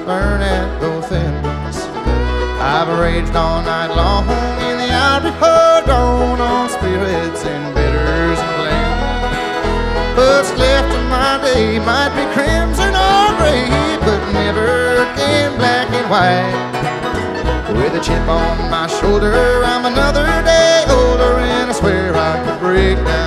burn at both ends. I've raged all night long in the ivory hard gone on spirits and bitters and blends. What's left of my day might be crimson or gray, but never again black and white. With a chip on my shoulder, I'm another day older, and I swear I could break down